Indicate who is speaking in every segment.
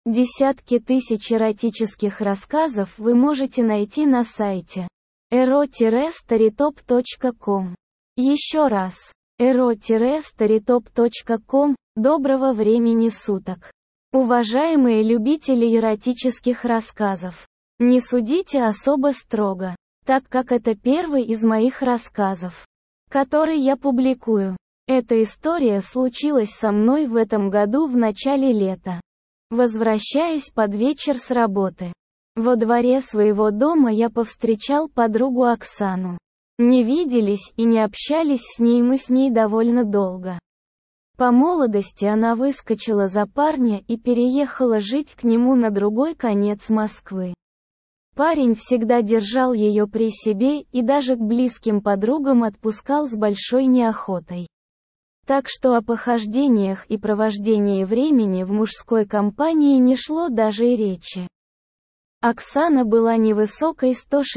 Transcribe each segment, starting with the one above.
Speaker 1: Десятки тысяч эротических рассказов вы можете найти на сайте ero-storytop.com. Еще раз, ero-storytop.com. Доброго времени суток. Уважаемые любители эротических рассказов, не судите особо строго, так как это первый из моих рассказов, который я публикую. Эта история случилась со мной в этом году в начале лета. Возвращаясь под вечер с работы, во дворе своего дома я повстречал подругу Оксану. Не виделись и не общались с ней довольно долго. По молодости она выскочила за парня и переехала жить к нему на другой конец Москвы. Парень всегда держал ее при себе и даже к близким подругам отпускал с большой неохотой. Так что о похождениях и провождении времени в мужской компании не шло даже и речи. Оксана была невысокой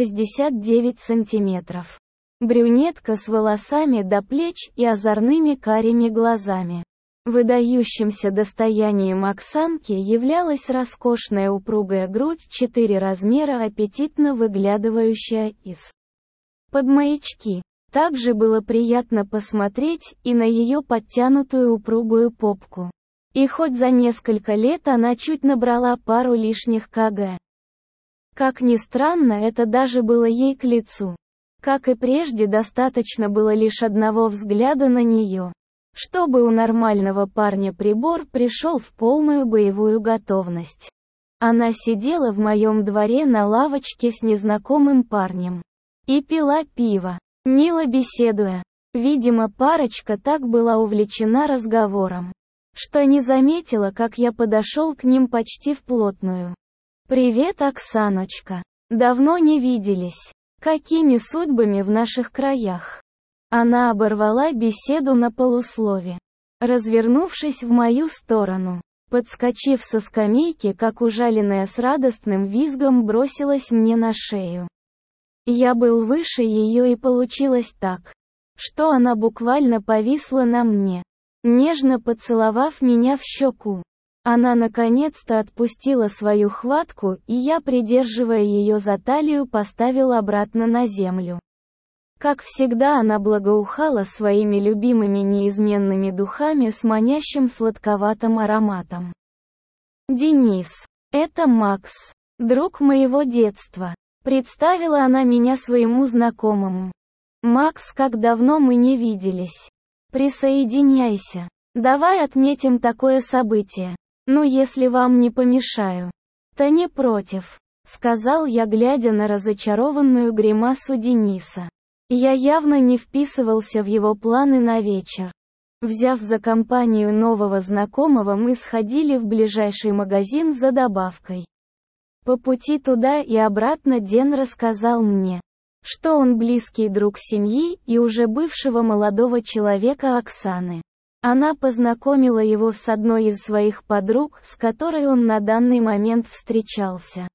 Speaker 1: 169 сантиметров. Брюнетка с волосами до плеч и озорными карими глазами. Выдающимся достоянием Оксанки являлась роскошная упругая грудь 4 размера, аппетитно выглядывающая из-под маячки. Также было приятно посмотреть и на ее подтянутую упругую попку. И хоть за несколько лет она чуть набрала пару лишних кг. Как ни странно, это даже было ей к лицу. Как и прежде, достаточно было лишь одного взгляда на нее, чтобы у нормального парня прибор пришел в полную боевую готовность. Она сидела в моем дворе на лавочке с незнакомым парнем и пила пиво, мило беседуя. Видимо, парочка так была увлечена разговором, что не заметила, как я подошел к ним почти вплотную. «Привет, Оксаночка. Давно не виделись. Какими судьбами в наших краях?» Она оборвала беседу на полуслове, развернувшись в мою сторону. Подскочив со скамейки, как ужаленная, с радостным визгом бросилась мне на шею. Я был выше ее, и получилось так, что она буквально повисла на мне, нежно поцеловав меня в щеку. Она наконец-то отпустила свою хватку, и я, придерживая ее за талию, поставил обратно на землю. Как всегда, она благоухала своими любимыми неизменными духами с манящим сладковатым ароматом. «Денис, это Макс, друг моего детства», — представила она меня своему знакомому. «Макс, как давно мы не виделись. Присоединяйся. Давай отметим такое событие. Ну, если вам не помешаю». «Да не против», — сказал я, глядя на разочарованную гримасу Дениса. Я явно не вписывался в его планы на вечер. Взяв за компанию нового знакомого, мы сходили в ближайший магазин за добавкой. По пути туда и обратно Ден рассказал мне, что он близкий друг семьи и уже бывшего молодого человека Оксаны. Она познакомила его с одной из своих подруг, с которой он на данный момент встречался.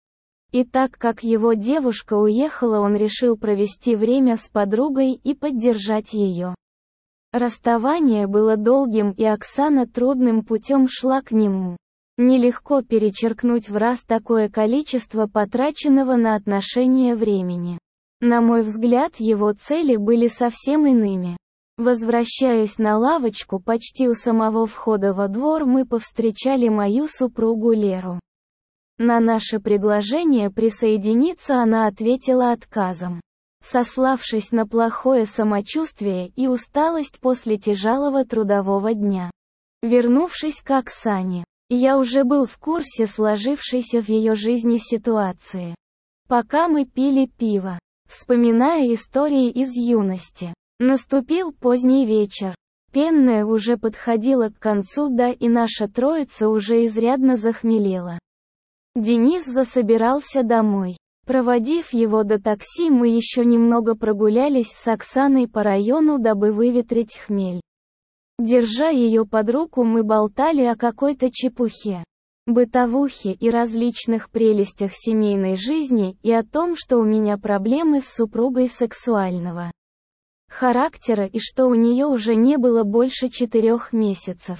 Speaker 1: И так как его девушка уехала, он решил провести время с подругой и поддержать ее. Расставание было долгим, и Оксана трудным путем шла к нему. Нелегко перечеркнуть в раз такое количество потраченного на отношения времени. На мой взгляд, его цели были совсем иными. Возвращаясь на лавочку почти у самого входа во двор, мы повстречали мою супругу Леру. На наше предложение присоединиться она ответила отказом, сославшись на плохое самочувствие и усталость после тяжелого трудового дня. Вернувшись к Оксане, я уже был в курсе сложившейся в ее жизни ситуации. Пока мы пили пиво, вспоминая истории из юности, наступил поздний вечер. Пенная уже подходила к концу, да и наша троица уже изрядно захмелела. Денис засобирался домой. Проводив его до такси, мы еще немного прогулялись с Оксаной по району, дабы выветрить хмель. Держа ее под руку, мы болтали о какой-то чепухе, бытовухе и различных прелестях семейной жизни, и о том, что у меня проблемы с супругой сексуального характера и что у нее уже не было больше 4 месяцев.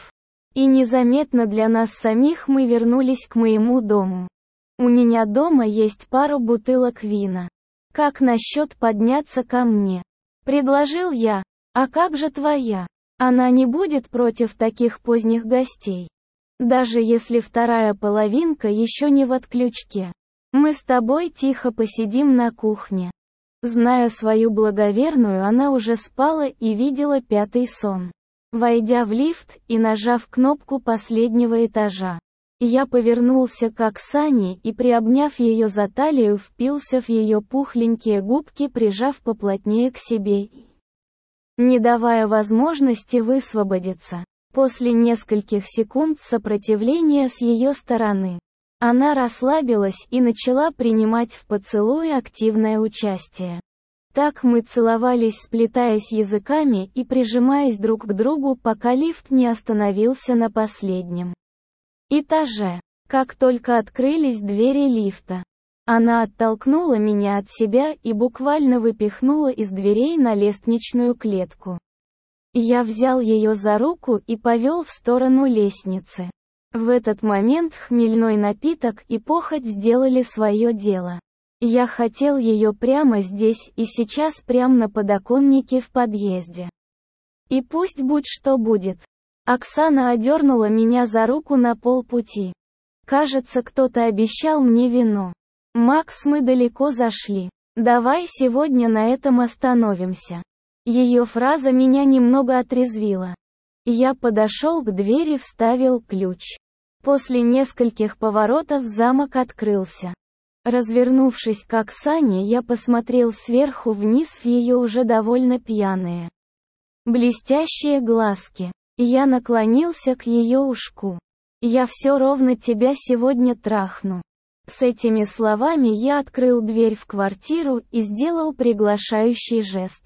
Speaker 1: И незаметно для нас самих мы вернулись к моему дому. У меня дома есть пару бутылок вина. Как насчет подняться ко мне? Предложил я. А как же твоя? Она не будет против таких поздних гостей. Даже если вторая половинка еще не в отключке. Мы с тобой тихо посидим на кухне. Зная свою благоверную, она уже спала и видела пятый сон. Войдя в лифт и нажав кнопку последнего этажа, я повернулся к Оксане и, приобняв ее за талию, впился в ее пухленькие губки, прижав поплотнее к себе, не давая возможности высвободиться. После нескольких секунд сопротивления с ее стороны, она расслабилась и начала принимать в поцелуе активное участие. Так мы целовались, сплетаясь языками и прижимаясь друг к другу, пока лифт не остановился на последнем этаже. Как только открылись двери лифта, она оттолкнула меня от себя и буквально выпихнула из дверей на лестничную клетку. Я взял ее за руку и повел в сторону лестницы. В этот момент хмельной напиток и похоть сделали свое дело. Я хотел ее прямо здесь и сейчас, прямо на подоконнике в подъезде. И пусть будь что будет. Оксана одернула меня за руку на полпути. Кажется, кто-то обещал мне вино. Макс, мы далеко зашли. Давай сегодня на этом остановимся. Ее фраза меня немного отрезвила. Я подошел к двери, вставил ключ. После нескольких поворотов замок открылся. Развернувшись к Оксане, я посмотрел сверху вниз в ее уже довольно пьяные, блестящие глазки. Я наклонился к ее ушку. «Я все ровно тебя сегодня трахну». С этими словами я открыл дверь в квартиру и сделал приглашающий жест.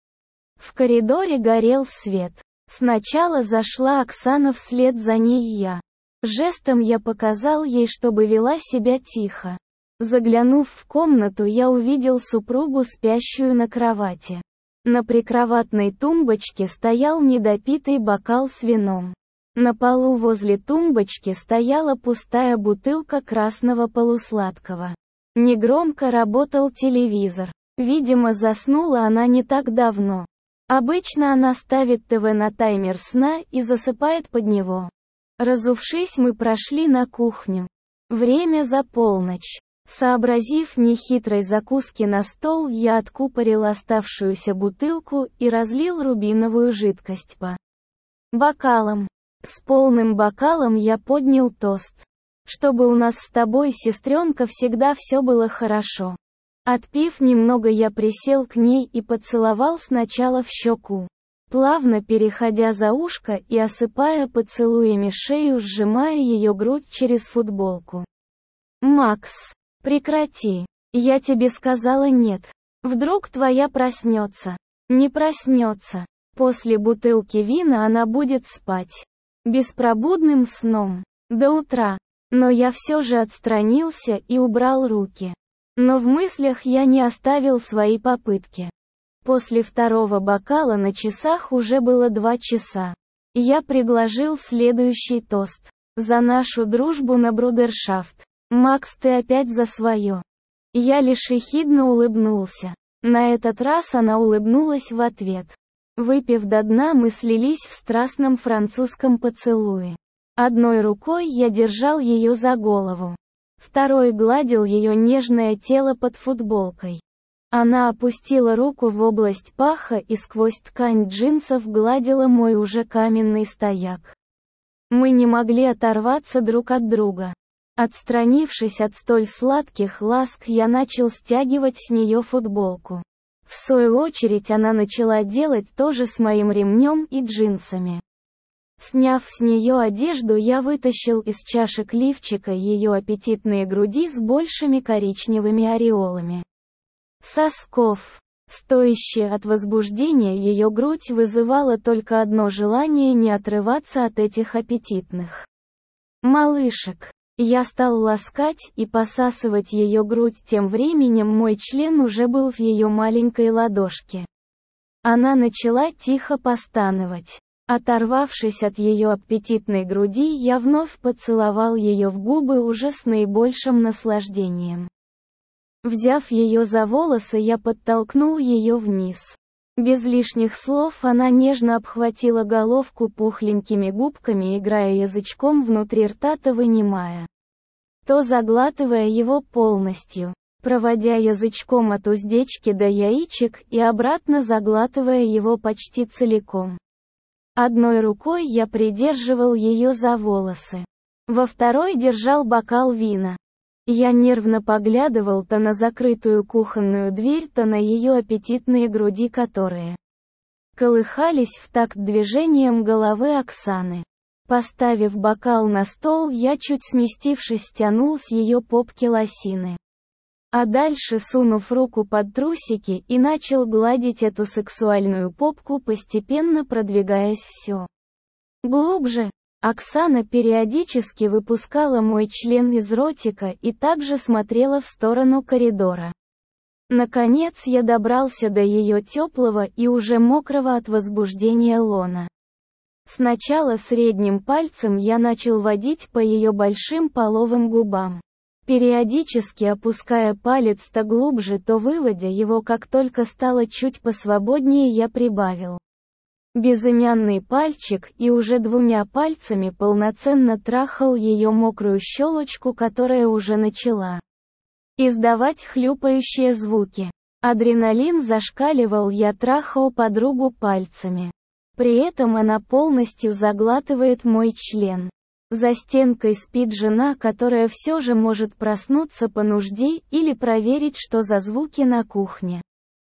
Speaker 1: В коридоре горел свет. Сначала зашла Оксана, вслед за ней я. Жестом я показал ей, чтобы вела себя тихо. Заглянув в комнату, я увидел супругу, спящую на кровати. На прикроватной тумбочке стоял недопитый бокал с вином. На полу возле тумбочки стояла пустая бутылка красного полусладкого. Негромко работал телевизор. Видимо, заснула она не так давно. Обычно она ставит ТВ на таймер сна и засыпает под него. Разувшись, мы прошли на кухню. Время за полночь. Сообразив нехитрой закуски на стол, я откупорил оставшуюся бутылку и разлил рубиновую жидкость по бокалам. С полным бокалом я поднял тост. Чтобы у нас с тобой, сестренка, всегда все было хорошо. Отпив немного, я присел к ней и поцеловал сначала в щеку, плавно переходя за ушко и осыпая поцелуями шею, сжимая ее грудь через футболку. «Макс, прекрати. Я тебе сказала нет. Вдруг твоя проснется». «Не проснется. После бутылки вина она будет спать беспробудным сном до утра». Но я все же отстранился и убрал руки. Но в мыслях я не оставил свои попытки. После второго бокала на часах уже было 2 часа. Я предложил следующий тост. За нашу дружбу на брудершафт. «Макс, ты опять за свое». Я лишь ехидно улыбнулся. На этот раз она улыбнулась в ответ. Выпив до дна, мы слились в страстном французском поцелуе. Одной рукой я держал ее за голову. Второй гладил ее нежное тело под футболкой. Она опустила руку в область паха и сквозь ткань джинсов гладила мой уже каменный стояк. Мы не могли оторваться друг от друга. Отстранившись от столь сладких ласк, я начал стягивать с нее футболку. В свою очередь она начала делать то же с моим ремнем и джинсами. Сняв с нее одежду, я вытащил из чашек лифчика ее аппетитные груди с большими коричневыми ореолами сосков. Стоящая от возбуждения ее грудь вызывала только одно желание: не отрываться от этих аппетитных малышек. Я стал ласкать и посасывать ее грудь, тем временем мой член уже был в ее маленькой ладошке. Она начала тихо постановать. Оторвавшись от ее аппетитной груди, я вновь поцеловал ее в губы уже с наибольшим наслаждением. Взяв ее за волосы, я подтолкнул ее вниз. Без лишних слов она нежно обхватила головку пухленькими губками, играя язычком внутри рта, то вынимая, то заглатывая его полностью, проводя язычком от уздечки до яичек и обратно заглатывая его почти целиком. Одной рукой я придерживал ее за волосы, во второй держал бокал вина. Я нервно поглядывал то на закрытую кухонную дверь, то на ее аппетитные груди, которые колыхались в такт движением головы Оксаны. Поставив бокал на стол, я, чуть сместившись, стянул с ее попки лосины. А дальше, сунув руку под трусики, и начал гладить эту сексуальную попку, постепенно продвигаясь все глубже. Оксана периодически выпускала мой член из ротика и также смотрела в сторону коридора. Наконец я добрался до ее теплого и уже мокрого от возбуждения лона. Сначала средним пальцем я начал водить по ее большим половым губам, периодически опуская палец то глубже, то выводя его. Как только стало чуть посвободнее, я прибавил безымянный пальчик и уже двумя пальцами полноценно трахал ее мокрую щелочку, которая уже начала издавать хлюпающие звуки. Адреналин зашкаливал, я трахал подругу пальцами. При этом она полностью заглатывает мой член. За стенкой спит жена, которая все же может проснуться по нужде или проверить, что за звуки на кухне.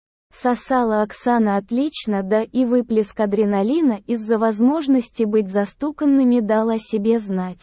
Speaker 1: Сосала Оксана отлично, да и выплеск адреналина из-за возможности быть застуканными дал о себе знать.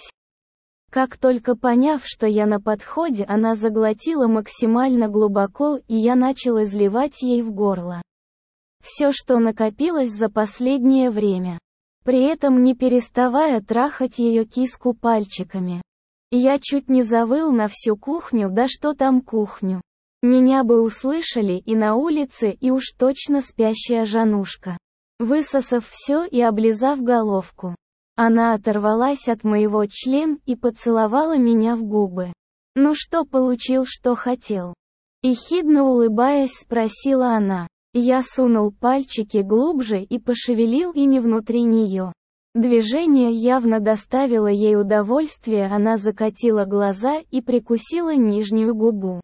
Speaker 1: Как только поняв, что я на подходе, она заглотила максимально глубоко, и я начал изливать ей в горло все, что накопилось за последнее время, при этом не переставая трахать ее киску пальчиками. Я чуть не завыл на всю кухню, да что там кухню. Меня бы услышали и на улице, и уж точно спящая Жанушка. Высосав все и облизав головку, она оторвалась от моего члена и поцеловала меня в губы. «Ну что, получил, что хотел?» Ехидно улыбаясь, спросила она. Я сунул пальчики глубже и пошевелил ими внутри нее. Движение явно доставило ей удовольствие, она закатила глаза и прикусила нижнюю губу.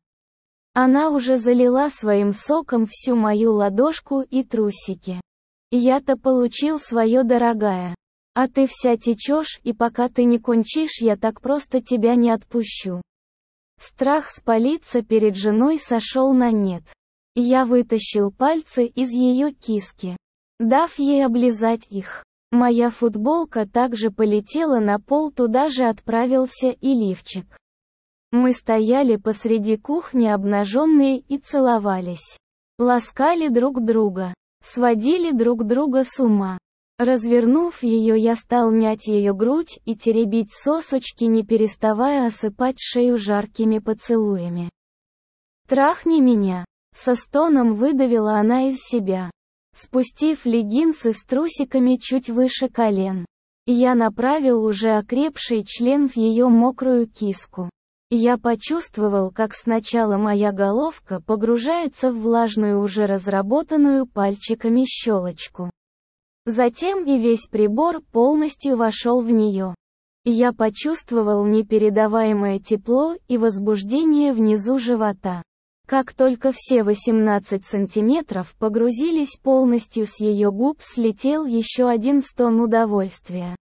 Speaker 1: Она уже залила своим соком всю мою ладошку и трусики. Я-то получил свое, дорогая. А ты вся течешь, и пока ты не кончишь, я так просто тебя не отпущу. Страх спалиться перед женой сошел на нет. Я вытащил пальцы из ее киски, дав ей облизать их. Моя футболка также полетела на пол, туда же отправился и лифчик. Мы стояли посреди кухни обнаженные и целовались. Ласкали друг друга. Сводили друг друга с ума. Развернув ее, я стал мять ее грудь и теребить сосочки, не переставая осыпать шею жаркими поцелуями. «Трахни меня!» Со стоном выдавила она из себя. Спустив леггинсы с трусиками чуть выше колен, я направил уже окрепший член в ее мокрую киску. Я почувствовал, как сначала моя головка погружается в влажную, уже разработанную пальчиками щелочку. Затем и весь прибор полностью вошел в нее. Я почувствовал непередаваемое тепло и возбуждение внизу живота. Как только все 18 сантиметров погрузились полностью, с ее губ слетел еще один стон удовольствия.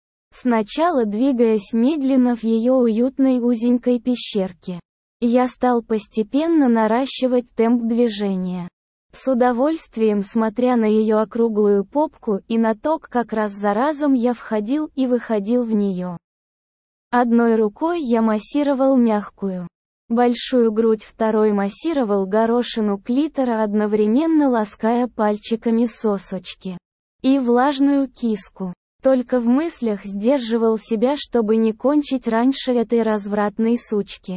Speaker 1: Сначала двигаясь медленно в ее уютной узенькой пещерке, я стал постепенно наращивать темп движения. С удовольствием смотря на ее округлую попку и на то, как раз за разом я входил и выходил в нее. Одной рукой я массировал мягкую, большую грудь, второй массировал горошину клитора, одновременно лаская пальчиками сосочки и влажную киску. Только в мыслях сдерживал себя, чтобы не кончить раньше этой развратной сучки.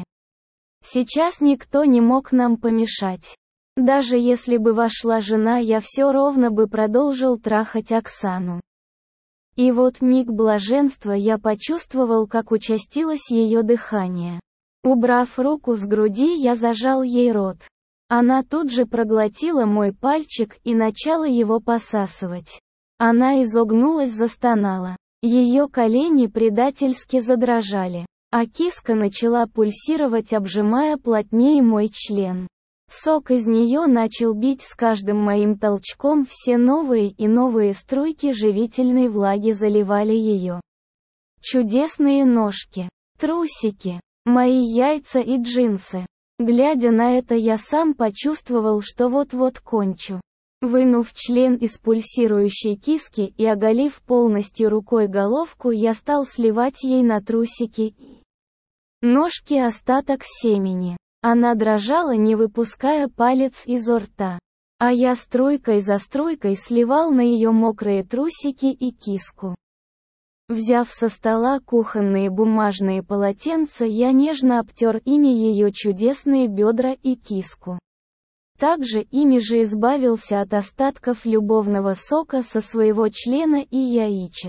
Speaker 1: Сейчас никто не мог нам помешать. Даже если бы вошла жена, я все равно бы продолжил трахать Оксану. И вот миг блаженства я почувствовал, как участилось ее дыхание. Убрав руку с груди, я зажал ей рот. Она тут же проглотила мой пальчик и начала его посасывать. Она изогнулась, застонала. Ее колени предательски задрожали, а киска начала пульсировать, обжимая плотнее мой член. Сок из нее начал бить с каждым моим толчком, все новые и новые струйки живительной влаги заливали ее чудесные ножки, трусики, мои яйца и джинсы. Глядя на это, я сам почувствовал, что вот-вот кончу. Вынув член из пульсирующей киски и оголив полностью рукой головку, я стал сливать ей на трусики и ножки остаток семени. Она дрожала, не выпуская палец изо рта. А я струйкой за струйкой сливал на ее мокрые трусики и киску. Взяв со стола кухонные бумажные полотенца, я нежно обтер ими ее чудесные бедра и киску. Также ими же избавился от остатков любовного сока со своего члена и яичек.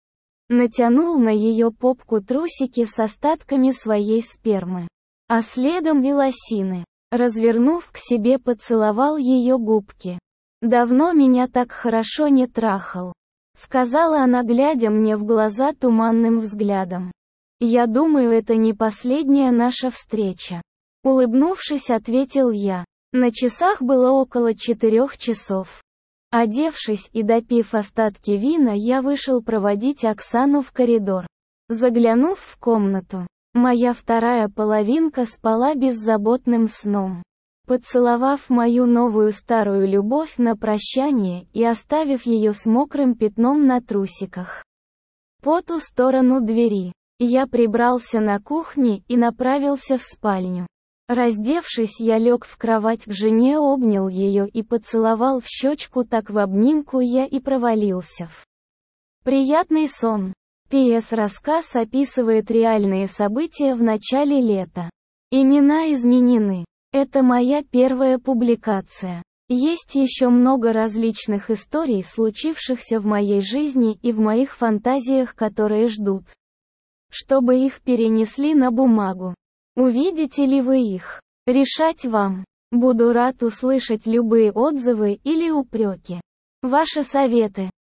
Speaker 1: Натянул на ее попку трусики с остатками своей спермы, а следом и лосины. Развернув к себе, поцеловал ее губки. «Давно меня так хорошо не трахал», — сказала она, глядя мне в глаза туманным взглядом. «Я думаю, это не последняя наша встреча». Улыбнувшись, ответил я. На часах было около 4 часов. Одевшись и допив остатки вина, я вышел проводить Оксану в коридор. Заглянув в комнату, моя вторая половинка спала беззаботным сном. Поцеловав мою новую старую любовь на прощание и оставив ее с мокрым пятном на трусиках по ту сторону двери, я прибрался на кухне и направился в спальню. Раздевшись, я лег в кровать к жене, обнял ее и поцеловал в щечку, так в обнимку я и провалился в приятный сон. П.С. Рассказ описывает реальные события в начале лета. Имена изменены. Это моя первая публикация. Есть еще много различных историй, случившихся в моей жизни и в моих фантазиях, которые ждут, чтобы их перенесли на бумагу. Увидите ли вы их? Решать вам. Буду рад услышать любые отзывы или упреки. Ваши советы.